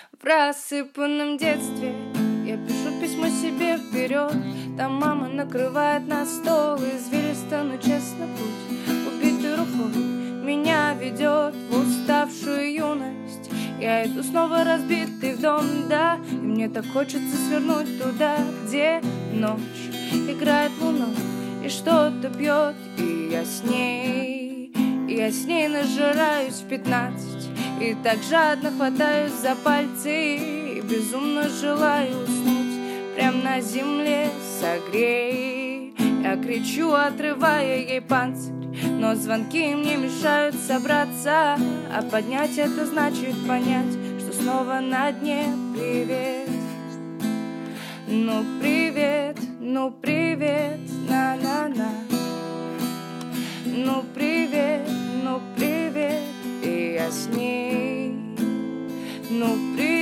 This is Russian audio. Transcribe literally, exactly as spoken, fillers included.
В рассыпанном детстве я пишу письмо себе вперед. Там мама накрывает на стол извилисто, но честно путь убитой рукой меня ведет в уставшую юность. Я иду снова разбитый в дом, да, и мне так хочется свернуть туда, где ночь играет луной и что-то пьет, и я с ней, и я с ней нажираюсь в пятнадцать. И так жадно хватаюсь за пальцы и безумно желаю уснуть прям на земле, согрей. Я кричу, отрывая ей панцирь, но звонки мне мешают собраться. А поднять это значит понять, что снова на дне. Привет, ну привет, ну привет, на-на-на. Ну привет, ну привет, и я с ней. Ну привет.